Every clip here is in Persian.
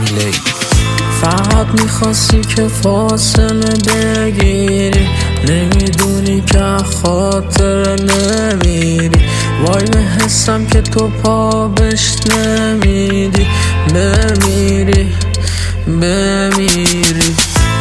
دیلی. فقط میخواستی که فاصله بگیری، نمیدونی که خاطر نمیری. وای به حسم که تو پا بهش نمیدی، بمیری.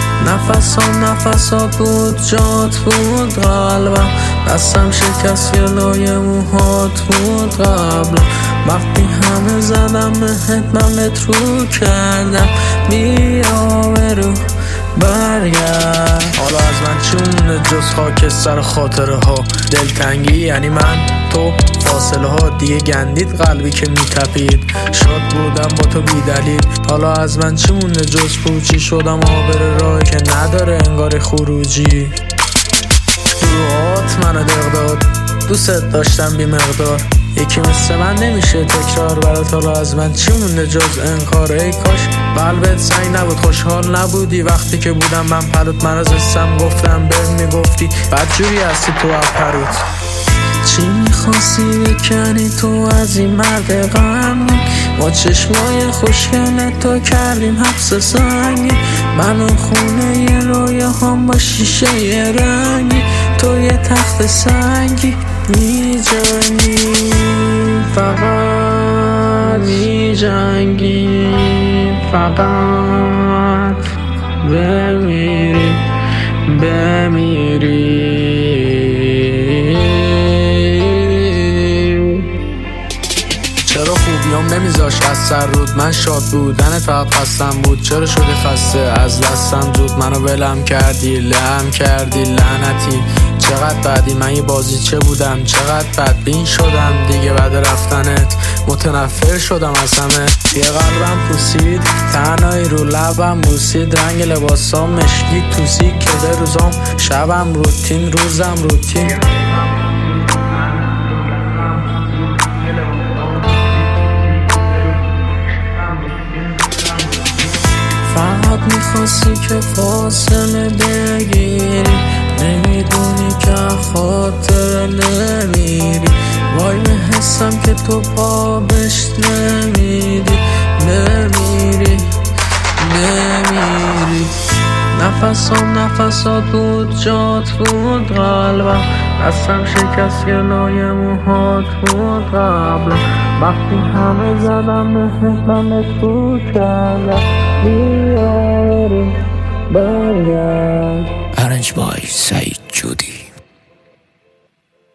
نفسات بود، جات بود قلبم، دستم شکست یه لایه موهات بود قبلا. وقتی همه زدم بهت من بهت رو کردم، بیا برو برگرد. حالا از من چی مونه جز خاک سر خاطره ها؟ دلتنگی یعنی من تو، فاصله ها دیگه گندید قلبی که میتپید. شاد بودم با تو بی دلیل، حالا از من چی مونه جز پوچی شدم آبر راهی که نداره انگار خروجی. شروعات منو دق داد، دوست داشتم بی مقدار، یکی مثل من نمیشه تکرار برات. حالا از من چی مونده جز انکار؟ ای کاش قلبت سنگ نبود، خوشحال نبودی وقتی که بودم من پلوت. من از اسم گفتم بهم میگفتی بدجوری هستی تو پروت. چی میخواستی بکنی تو از این مرد غمگین؟ ما چشمای خوشگل تو کردیم حبس سنگی. من و خونه یه رویه هم با شیشه یه رنگی، تو یه تخت سنگی میجنگی. فقط میجنگی، فقط بمیری. چرا خوبیام نمیذاش از سر رود؟ من شاد بودن فقط خستم بود. چرا شدی خسته از دستم زود؟ منو ولم کردی، لهم کردی لعنتی. چقدر بعدی من یه بازیچه بودم، چقدر بدبین شدم دیگه بعد رفتنت. متنفر شدم از همه، یه قلبم پوسید، تنهایی رو لبم بوسید. رنگ لباسام مشکی توسی کده روزام، شبم روتین روزم روتین. فقط میخواستی که فاصله بگیری، نمیدونی که خاطر نمیری. وای به حسم که تو پا بهش نمیدی، بمیری. نفسات بود، جات بود قلبم، دستم شکست یه لایه موهات بود قبلا. وقتی همه زدم بهت من بهت رو کردم، بیا برو برگرد. Arranged by Said Jody.